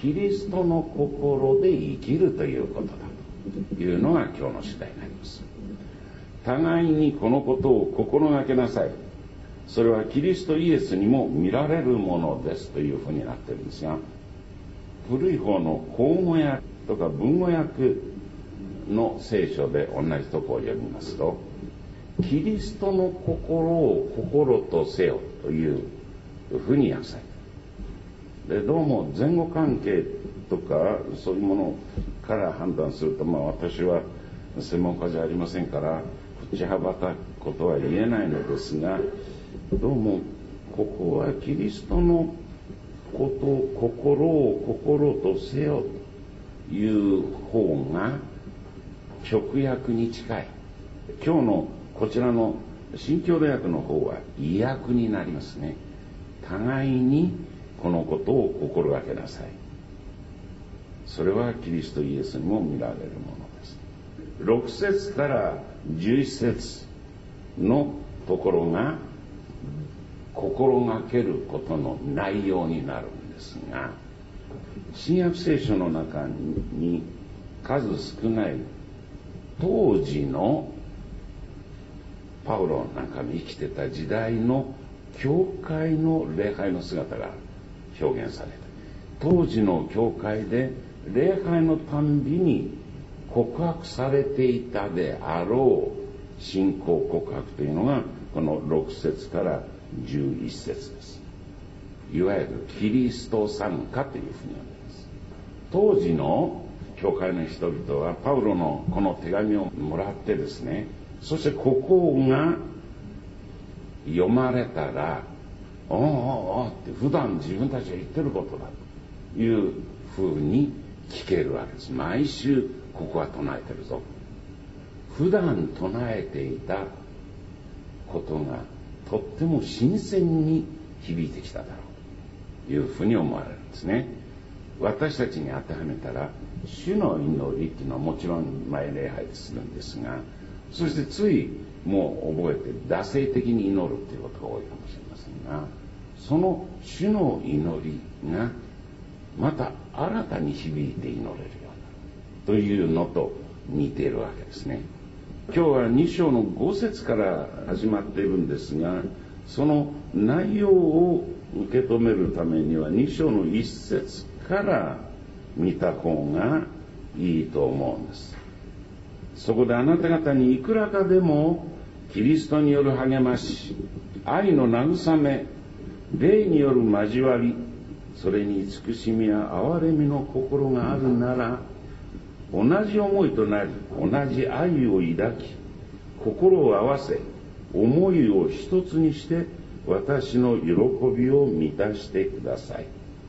キリストの心で生きるということだというのが今日の主題になります。互いにこのことを心がけなさい。それはキリストイエスにも見られるものですというふうになっているんですが、古い方の口語訳とか文語訳の聖書で同じところを読みますと、キリストの心を心とせよというふうに訳されている。で、どうも前後関係とかそういうものから判断すると、私は専門家じゃありませんから口はばたくことは言えないのですが、どうもここはキリストのこと、心を心とせよという方が直訳に近い。今日のこちらの新共同訳の方は意訳になりますね。互いにこのことを心がけなさい。それはキリストイエスにも見られるものです。6節から11節のところが心がけることの内容になるんですが、新約聖書の中に数少ない当時のパウロなんかの生きてた時代の教会の礼拝の姿が表現された。当時の教会で礼拝のたんびに告白されていたであろう信仰告白というのがこの6節から11節です。いわゆるキリスト賛歌というふうに呼んでいます。当時の教会の人々はパウロのこの手紙をもらってですね、そしてここが読まれたら、おうおうおうって普段自分たちが言ってることだというふうに聞けるわけです。毎週ここは唱えてるぞ。普段唱えていたことがとっても新鮮に響いてきただろうというふうに思われるんですね。私たちに当てはめたら、主の祈りっていうのはもちろん前礼拝でするんですが、そしてついもう覚えて惰性的に祈るということが多いかもしれませんが、その主の祈りがまた新たに響いて祈れるようになるというのと似ているわけですね。今日は2章の5節から始まっているんですが、その内容を受け止めるためには2章の1節から見た方がいいと思うんです。そこであなた方にいくらかでもキリストによる励まし、愛の慰め、霊による交わり、それに慈しみや憐れみの心があるなら、同じ思いとなり、同じ愛を抱き、心を合わせ、思いを一つにして私の喜びを満たしてください。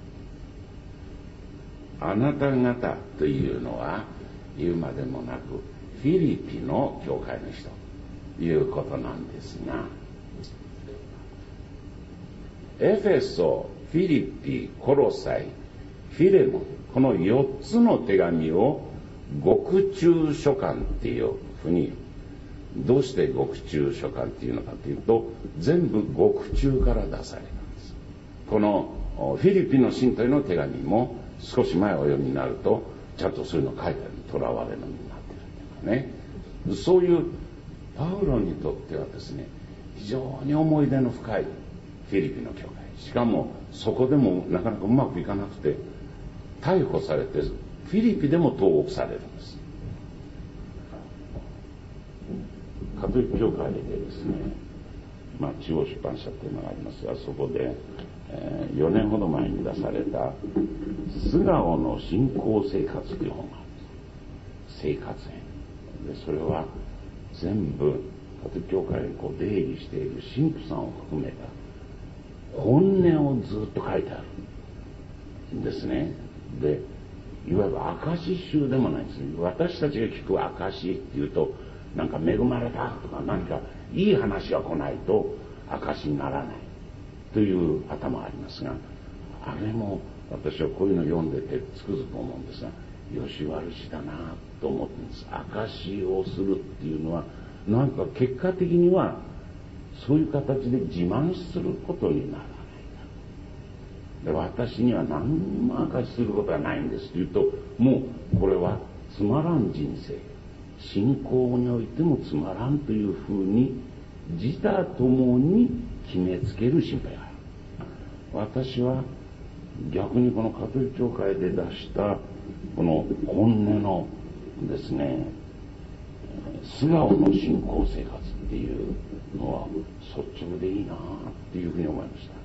あなた方というのは言うまでもなくフィリピの教会の人ということなんですが、エフェソ、フィリピ、コロサイ、フィレモン、この4つの手紙を獄中書簡っていうふうに、どうして獄中書簡っていうのかというと、全部獄中から出されたんです。このフィリピの信徒への手紙も少し前お読みになるとちゃんとそういうの書いてある。囚われの身になってるというかね、そういうパウロにとってはですね、非常に思い出の深いフィリピの教会、しかもそこでもなかなかうまくいかなくて逮捕されてフィリピでも投獄されるんです。カトリック教会でですね、中央出版社というのがありますが、そこで、4年ほど前に出された素顔の信仰生活という本があるんです。生活編で、それは全部カトリック教会に出入りしている神父さんを含めた本音をずっと書いてあるんですね。で、いわゆる証集でもないんです。私たちが聞く証っていうと、なんか恵まれたとか何かいい話が来ないと証にならないという頭がありますが、あれも私はこういうのを読んでてつくづく思うんですが、よし悪しだなと思ってるんです。証をするっていうのはなんか結果的にはそういう形で自慢することにならないか。 で、私には何も証しすることはないんですと言うと、もうこれはつまらん人生、信仰においてもつまらんというふうに自他ともに決めつける心配がある。私は逆にこのカトリック教会で出したこの本音のですね、素顔の信仰生活っていうのは率直でいいなっていうふうに思いました。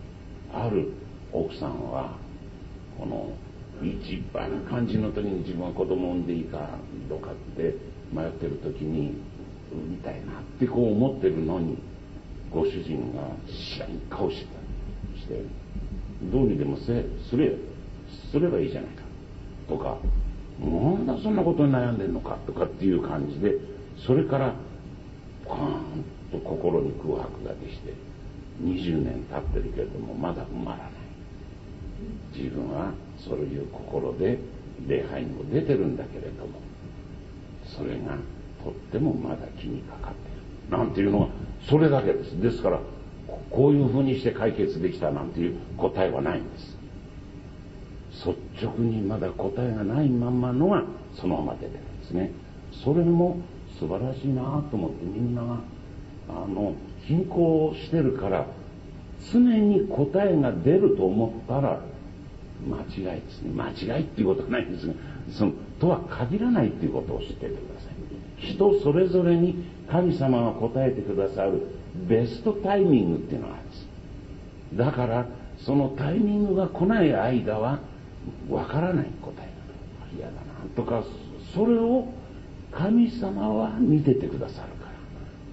ある奥さんはこの一番肝心の時に自分は子供を産んでいいかどうかって迷ってる時に産みたいなってこう思ってるのに、ご主人が知らん顔してたして、どうにでもすればいいじゃないかとか、なんだそんなことに悩んでんのかとかっていう感じで、それからポカーンと心に空白ができて、20年経ってるけれどもまだ埋まらない。自分はそういう心で礼拝にも出てるんだけれども、それがとってもまだ気にかかっているなんていうのはそれだけです。ですからこういうふうにして解決できたなんていう答えはないんです。率直にまだ答えがないまんまのがそのまま出てるんですね。それも素晴らしいなと思って、みんなが信仰してるから常に答えが出ると思ったら間違いですね。間違いっていうことはないんですが、とは限らないっていうことを知っていてください。人それぞれに神様が答えてくださるベストタイミングっていうのがあるんです。だからそのタイミングが来ない間はわからない答えが嫌だなとか、それを神様は見ててくださるから、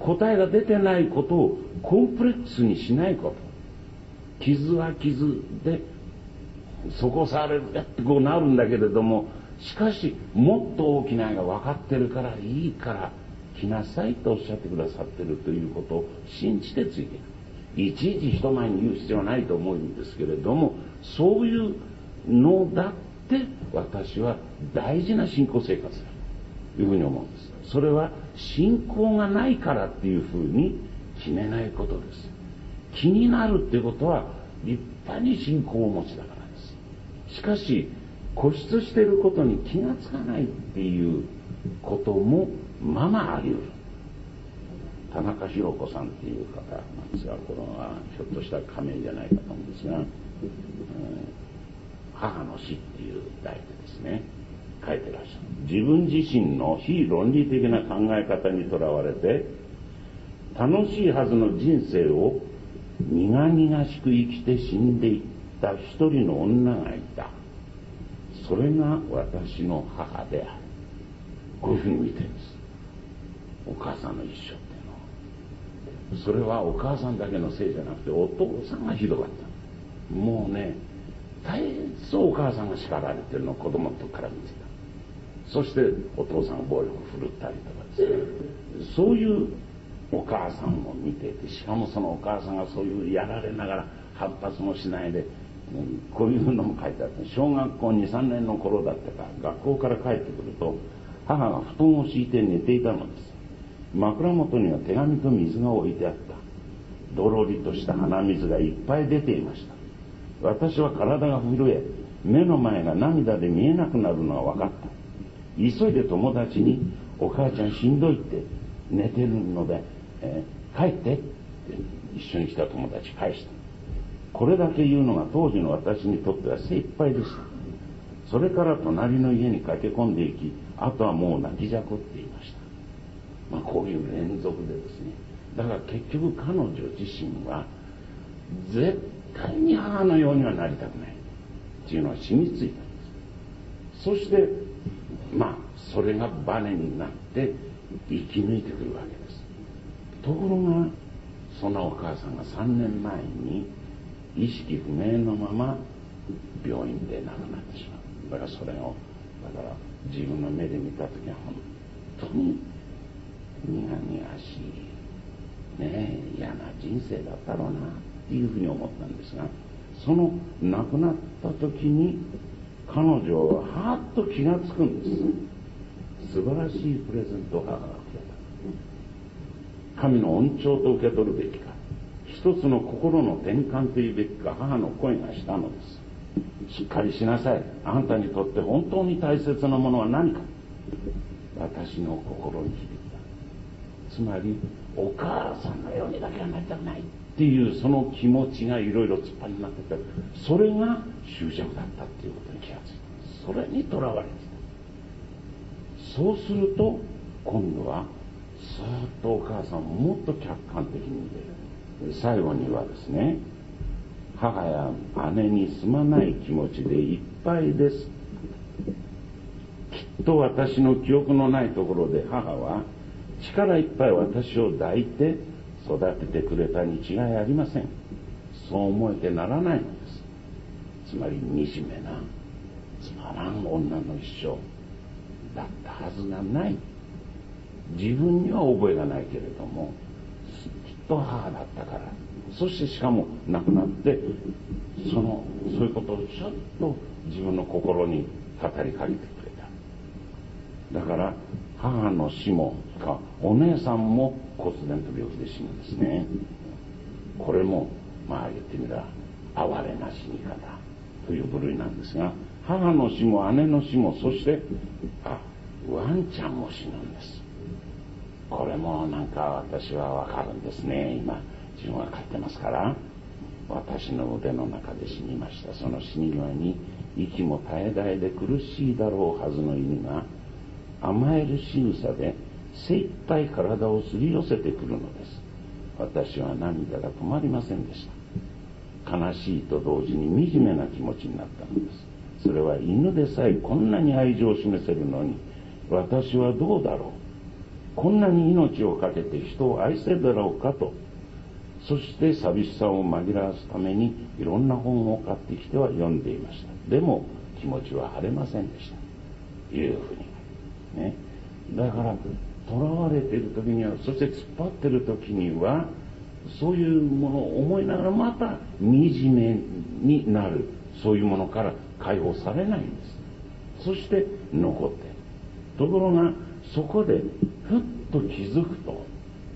答えが出てないことをコンプレックスにしないこと。傷は傷でそこされるやってこうなるんだけれども、しかしもっと大きな愛が分かってるからいいから来なさいとおっしゃってくださってるということを信じてついていく。いちいち人前に言う必要はないと思うんですけれども、そういうのだって私は大事な信仰生活だというふうに思うんです。それは信仰がないからっていうふうに決めないことです。気になるっていうことは立派に信仰をお持ちだからです。しかし固執していることに気がつかないっていうこともままあり得る。田中博子さんっていう方なんですが、これはひょっとしたら仮名じゃないかと思うんですが、母の死っていう題でですね書いてらっしゃる。自分自身の非論理的な考え方にとらわれて楽しいはずの人生を苦々しく生きて死んでいった一人の女がいた。それが私の母である。こういうふうに見てるんです。お母さんの一生っていうのは、それはお母さんだけのせいじゃなくてお父さんがひどかった。もうね、大変そうお母さんが叱られてるのを子供の時から見てた。そしてお父さんが暴力を振るったりとかですね、そういうお母さんを見ていて、しかもそのお母さんがそういうやられながら反発もしないで、こういうのも書いてあって、小学校2、3年の頃だったか、学校から帰ってくると母が布団を敷いて寝ていたのです。枕元には手紙と水が置いてあった。どろりとした鼻水がいっぱい出ていました。私は体が震え、目の前が涙で見えなくなるのは分かった。急いで友達に、お母ちゃんしんどいって寝てるので、帰ってって一緒に来た友達返した。これだけ言うのが当時の私にとっては精一杯でした。それから隣の家に駆け込んでいき、あとはもう泣きじゃくっていました。こういう連続でですね、だから結局彼女自身は絶対に母のようにはなりたくないっていうのは染みついたんです。そしてそれがバネになって生き抜いてくるわけです。ところがそのお母さんが3年前に意識不明のまま病院で亡くなってしまう。だからそれを自分の目で見た時は本当に苦々しいねえ嫌な人生だったろうなっていうふうに思ったんですが、その亡くなった時に彼女ははっと気がつくんです。素晴らしいプレゼントを母がくれた。神の恩寵と受け取るべきか、一つの心の転換というべきか、母の声がしたのです。 しっかりしなさい。あんたにとって本当に大切なものは何か。私の心に響いた。つまりお母さんのようにだけはなりたくないっていうその気持ちがいろいろ突っ張りになってて、それが執着だったっていうことに気がついた。それにとらわれていた。そうすると今度はずっとお母さんをもっと客観的に見ている。最後にはですね、母や姉にすまない気持ちでいっぱいです。きっと私の記憶のないところで母は力いっぱい私を抱いて育ててくれたに違いありません。そう思えてならないのです。つまり惨めなつまらん女の一生だったはずがない。自分には覚えがないけれども、きっと母だったから。そしてしかも亡くなってそういうことをちょっと自分の心に語りかけてくれた。だから母の死もお姉さんも骨伝と病気で死ぬんですね。これも言ってみれば哀れな死に方という部類なんですが、母の死も姉の死も、そしてワンちゃんも死ぬんです。これもなんか私はわかるんですね。今自分は飼ってますから。私の腕の中で死にました。その死に際に息も絶え絶えで苦しいだろうはずの犬が甘える仕草で精一杯体をすり寄せてくるのです。私は涙が止まりませんでした。悲しいと同時に惨めな気持ちになったのです。それは犬でさえこんなに愛情を示せるのに、私はどうだろう。こんなに命を懸けて人を愛せるだろうかと。そして寂しさを紛らわすためにいろんな本を買ってきては読んでいました。でも気持ちは晴れませんでした。というふうにね。だから囚われている時には、そして突っ張っている時には、そういうものを思いながらまた惨めになる、そういうものから解放されないんです。そして残っている。ところがそこでふっと気づくと、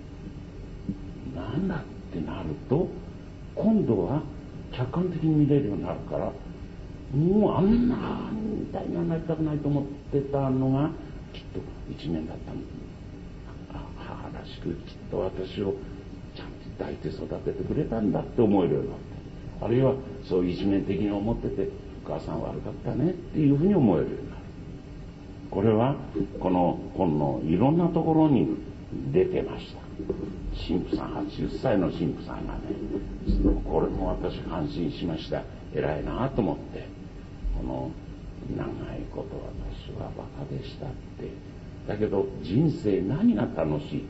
なんだってなると、今度は客観的に見れるようになるから、もうあんなみたいにはなりたくないと思ってたのがきっと一面だったの。母らしくきっと私をちゃんと抱いて育ててくれたんだって思えるようになって、あるいはそう一面的に思ってて、お母さん悪かったねっていうふうに思えるようになる。これはこの本のいろんなところに出てました。神父さん、80歳の神父さんがね、これも私感心しました。偉いなと思って、この長いこと私はバカでしたって、だけど人生何が楽しいって、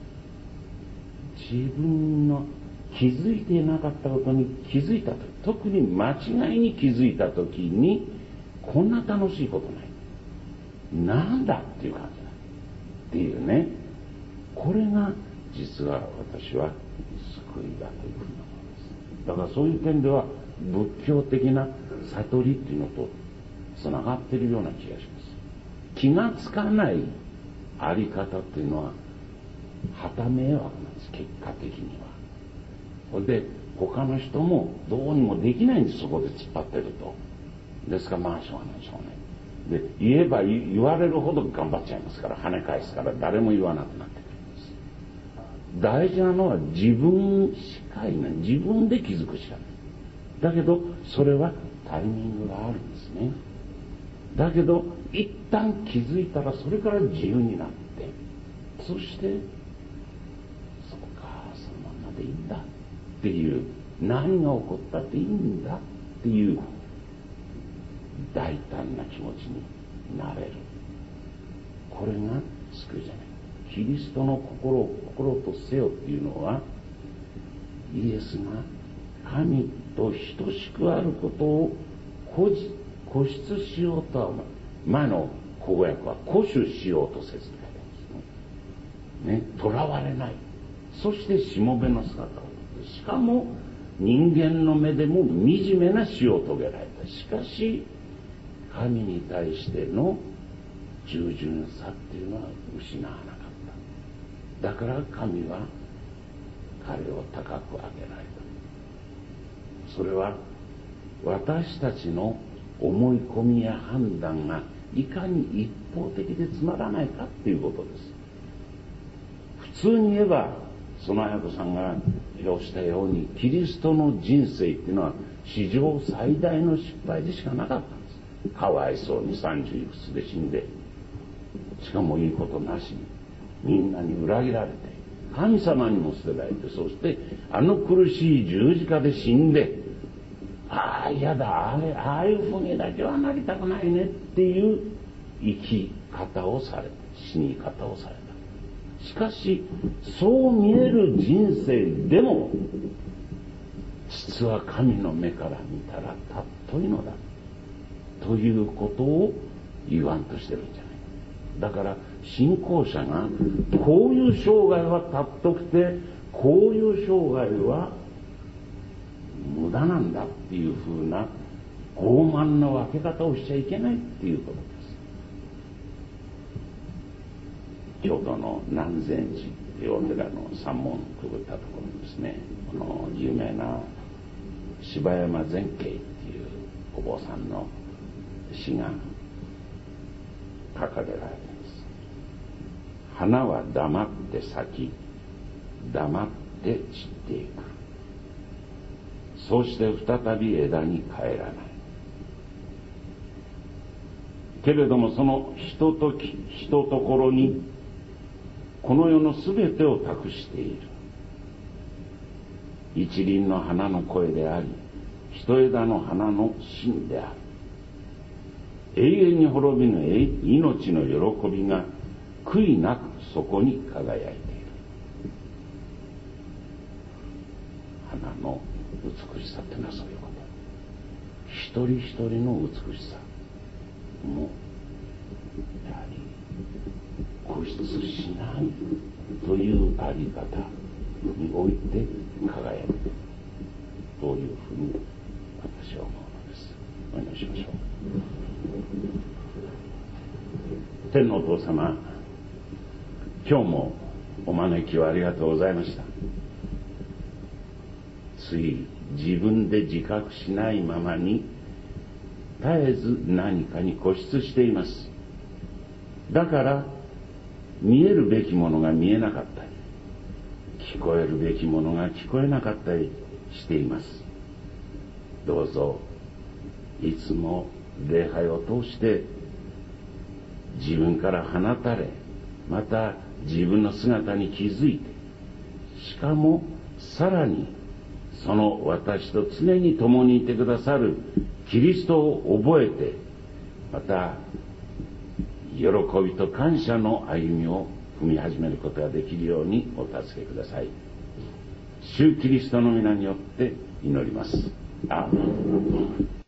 自分の気づいていなかったことに気づいたとき、特に間違いに気づいたときに、こんな楽しいことない、なんだっていう感じだっていうね。これが実は私は救いだというふうに思います。だからそういう点では仏教的な悟りっていうのとつながっているような気がします。気がつかないあり方っていうのは旗迷惑なんです、結果的には。それで他の人もどうにもできないんです、そこで突っ張ってると。ですからしょうがないしょうがないで、言えば言われるほど頑張っちゃいますから、跳ね返すから誰も言わなくなってくるんです。大事なのは自分しかいない。自分で気づくしかない。だけどそれはタイミングがあるんですね。だけど一旦気づいたらそれから自由になって、そしてそうか、そのままでいいんだっていう、何が起こったっていいんだっていう大胆な気持ちになれる。これが救いじゃない。キリストの心を心とせよっていうのは、イエスが神と等しくあることを固執しようとは、前の口語訳は固守しようとせずって書いてあるんですね。囚われない。そしてしもべの姿をとって、しかも人間の目でも惨めな死を遂げられた。しかし神に対しての従順さっていうのは失わなかった。だから神は彼を高く上げられた。それは私たちの思い込みや判断がいかに一方的でつまらないかっていうことです。普通に言えば、その綾子さんが表したように、キリストの人生っていうのは史上最大の失敗でしかなかったんです。かわいそうに30いくつで死んで、しかもいいことなしに、みんなに裏切られて、神様にも捨てられて、そしてあの苦しい十字架で死んで、ああ嫌だ、ああいうふうにだけはなりたくないねっていう生き方をされた、死に方をされた。しかしそう見える人生でも、実は神の目から見たらたっといのだということを言わんとしてるんじゃない。だから信仰者がこういう生涯はたっとくて、こういう生涯は無駄なんだっていうふうな傲慢な分け方をしちゃいけないっていうことです。京都の南禅寺っていうお寺の山門くぐったところにですね、この有名な柴山善慶っていうお坊さんの詩が掲げられています。花は黙って咲き、黙って散っていく。そうして再び枝に帰らない。けれどもそのひととき、ひとところにこの世のすべてを託している。一輪の花の声であり、一枝の花の芯である。永遠に滅びぬ命の喜びが悔いなくそこに輝いている。花の美しさってのはそういうこと。一人一人の美しさもやはり固執しないというあり方において輝くというふうに私は思うのです。お祈りしましょう。天のお父様、今日もお招きをありがとうございました。つい自分で自覚しないままに絶えず何かに固執しています。だから見えるべきものが見えなかったり、聞こえるべきものが聞こえなかったりしています。どうぞいつも礼拝を通して自分から放たれ、また自分の姿に気づいて、しかもさらにその私と常に共にいてくださるキリストを覚えて、また喜びと感謝の歩みを踏み始めることができるようにお助けください。主キリストの皆によって祈ります。アーメン。